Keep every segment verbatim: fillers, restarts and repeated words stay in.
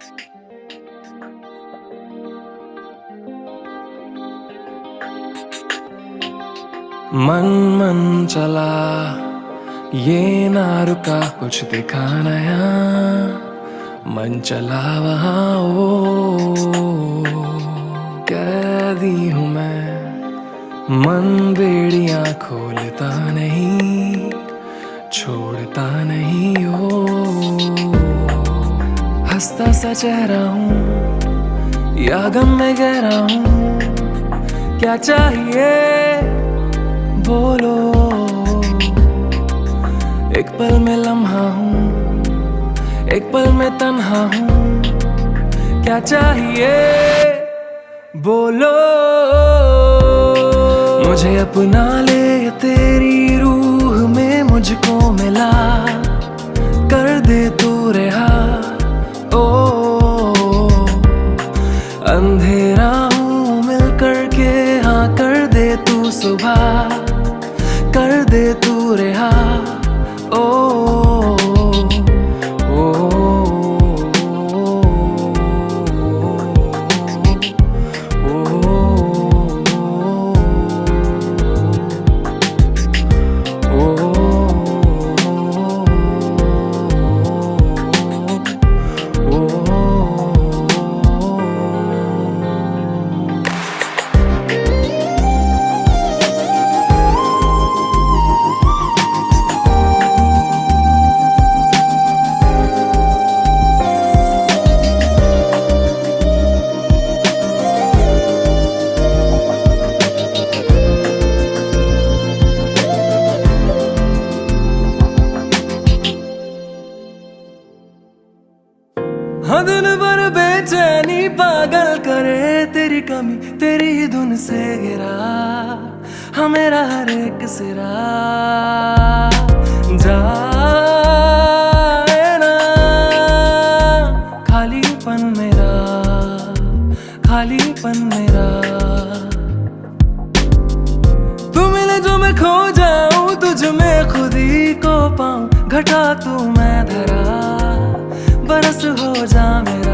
मन मन चला ये ना रुका, कुछ दिखा नया। मन चला वहाँ ओ, कैदी हूँ मैं। मन बेड़ियाँ खोलता नहीं, छोड़ता नहीं ओ। हंसता सा चेहरा हूँ या गम में गहरा हूँ, क्या चाहिए बोलो। एक पल में लम्हा हूँ, एक पल में तन्हा हूँ, क्या चाहिए बोलो। मुझे अपना ले तेरी रूह में मुझको मिला, कर दे तू रिहा ओ। अंधेरा हूँ मिल कर के, हाँ कर दे तू सुबह, कर दे तू रिहा ओ। हाँ दिन भर बेचैनी पागल करे, तेरी कमी तेरी ही धुन से गिरा, हाँ मेरा हर एक सिरा। जाए ना खालीपन मेरा, खालीपन मेरा। तू मिले जो मैं खो जाऊं, तुझ में खुद ही को पाऊं। घटा तू मैं धरा, बरस हो जा मेरा।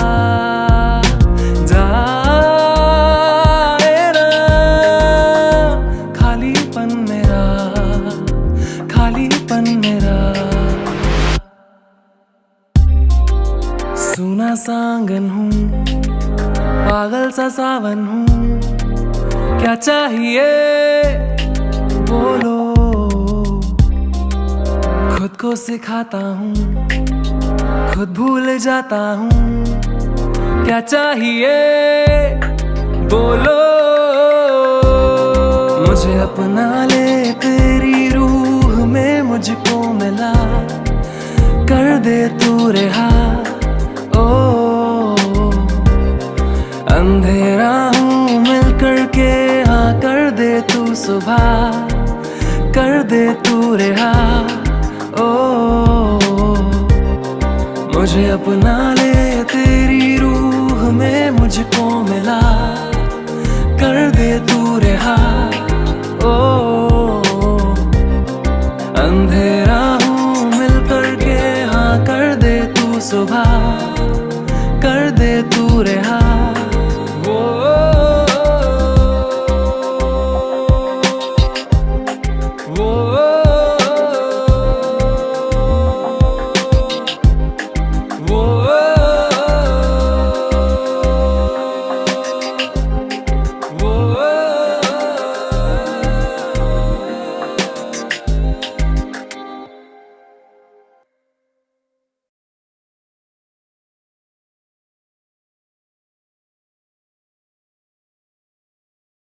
जाए ना खालीपन मेरा, खालीपन मेरा। सुना सांगन हूँ, पागल सा सावन हूँ, क्या चाहिए बोलो। खुद को सिखाता हूँ, खुद भूल जाता हूँ, क्या चाहिए बोलो। मुझे अपना ले तेरी रूह में मुझको मिला, कर दे तू रिहा ओ। अंधेरा हूँ मिल कर के, हाँ कर दे तू सुबह, कर दे तू रिहा ओ। मुझे अपना ले तेरी रूह में मुझको मिला, कर दे तू रिहा ओ। अंधेरा हूँ मिल कर के, हाँ कर दे तू सुबह, कर दे तू रिहा।